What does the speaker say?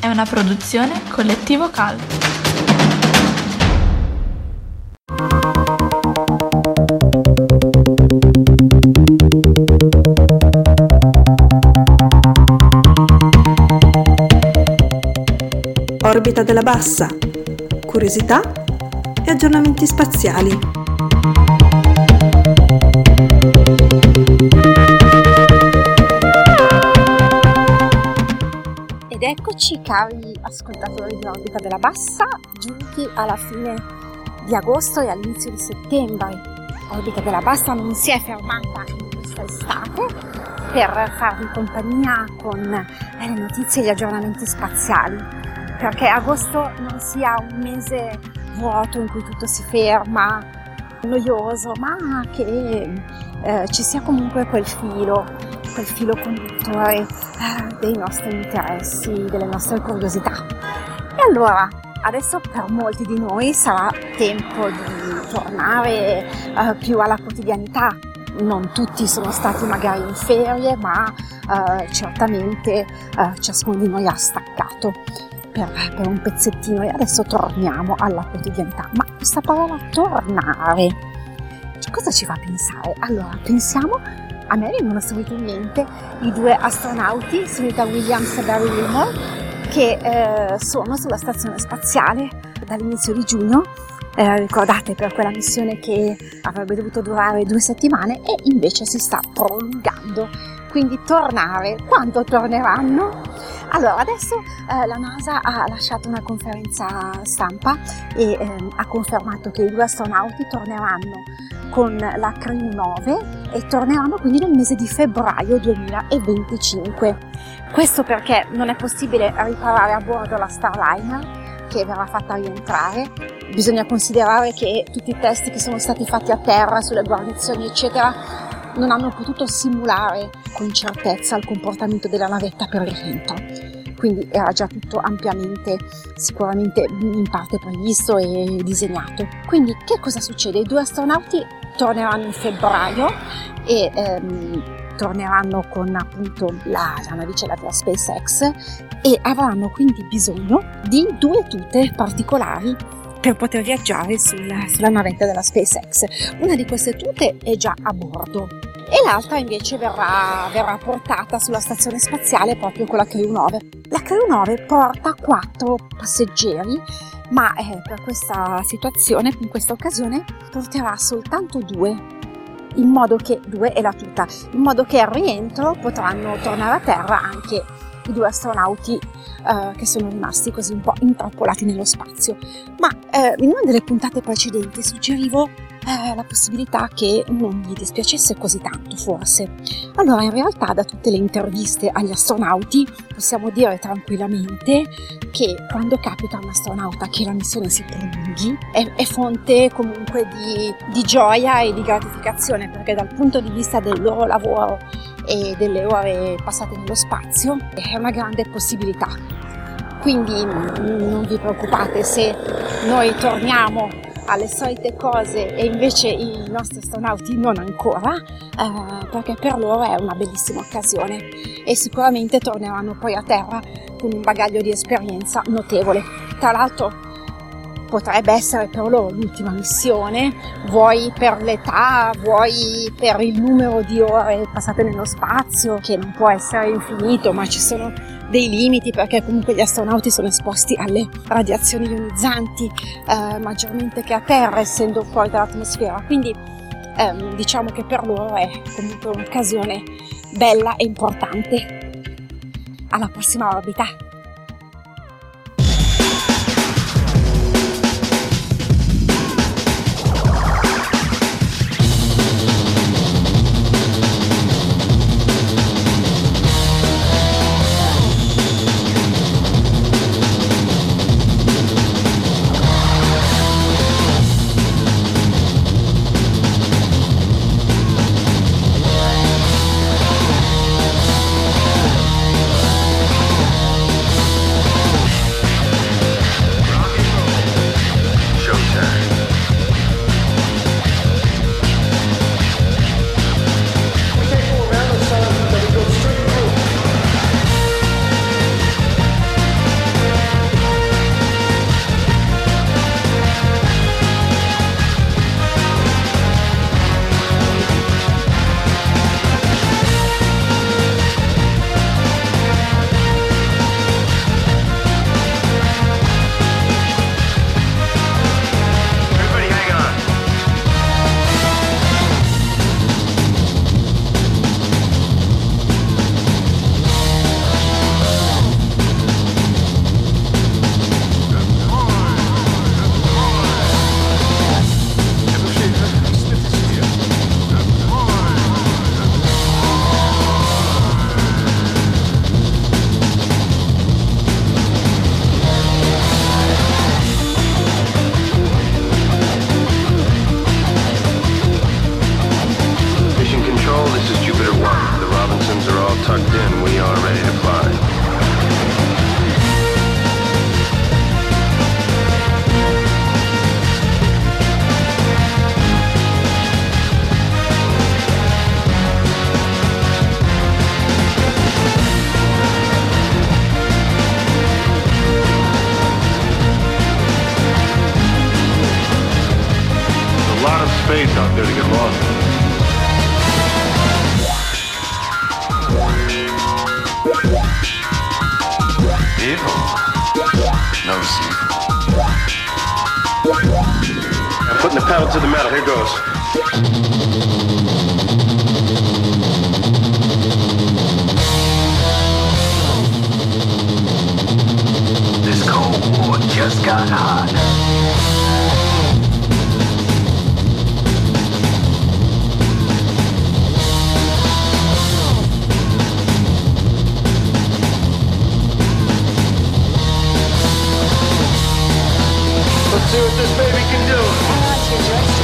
è una produzione Collettivo Cal. Orbita della Bassa, curiosità e aggiornamenti spaziali. Ed eccoci, cari ascoltatori di Orbita della Bassa, giunti alla fine di agosto e all'inizio di settembre. Orbita della Bassa non si è fermata in questa estate per farvi compagnia con le notizie e gli aggiornamenti spaziali, perché agosto non sia un mese vuoto in cui tutto si ferma, noioso, ma che ci sia comunque quel filo conduttore dei nostri interessi, delle nostre curiosità. E allora, adesso per molti di noi sarà tempo di tornare più alla quotidianità. Non tutti sono stati magari in ferie, ma certamente ciascuno di noi ha staccato per un pezzettino e adesso torniamo alla quotidianità. Ma questa parola tornare, cosa ci fa pensare? Allora, pensiamo, a me vengono subito in mente i due astronauti, Sunita Williams e Barry Wilmore, che sono sulla stazione spaziale dall'inizio di giugno. Ricordate, per quella missione che avrebbe dovuto durare 2 settimane e invece si sta prolungando. Quindi tornare, quando torneranno? Allora, adesso la NASA ha lasciato una conferenza stampa e ha confermato che i 2 astronauti torneranno con la Crew 9 e torneranno quindi nel mese di febbraio 2025. Questo perché non è possibile riparare a bordo la Starliner che verrà fatta rientrare. Bisogna considerare che tutti i test che sono stati fatti a terra sulle guarnizioni eccetera non hanno potuto simulare con certezza il comportamento della navetta per il rientro. Quindi era già tutto ampiamente, sicuramente in parte previsto e disegnato. Quindi che cosa succede? I 2 astronauti torneranno in febbraio e torneranno con appunto la navicella della SpaceX e avranno quindi bisogno di 2 tute particolari per poter viaggiare sulla navetta della SpaceX. Una di queste tute è già a bordo e l'altra invece verrà portata sulla stazione spaziale proprio con la Crew 9. La Crew 9 porta 4 passeggeri, ma per questa situazione, in questa occasione, porterà soltanto 2, in modo che 2 è la tuta, in modo che al rientro potranno tornare a terra anche i 2 astronauti che sono rimasti così un po' intrappolati nello spazio. Ma in una delle puntate precedenti suggerivo la possibilità che non gli dispiacesse così tanto, forse. Allora, in realtà, da tutte le interviste agli astronauti possiamo dire tranquillamente che quando capita a un astronauta che la missione si prolunghi è fonte comunque di gioia e di gratificazione, perché dal punto di vista del loro lavoro e delle ore passate nello spazio è una grande possibilità. Quindi non vi preoccupate se noi torniamo alle solite cose e invece i nostri astronauti non ancora, perché per loro è una bellissima occasione e sicuramente torneranno poi a terra con un bagaglio di esperienza notevole. Tra l'altro potrebbe essere per loro l'ultima missione, vuoi per l'età, vuoi per il numero di ore passate nello spazio, che non può essere infinito, ma ci sono dei limiti perché comunque gli astronauti sono esposti alle radiazioni ionizzanti maggiormente che a terra, essendo fuori dall'atmosfera. Quindi diciamo che per loro è comunque un'occasione bella e importante. Alla prossima orbita! tucked in, we are ready to fly. A lot of space out there to get lost in. Evil? No, see. I'm putting the pedal to the metal. Here goes. This Cold War just got hot. Let's see what this baby can do.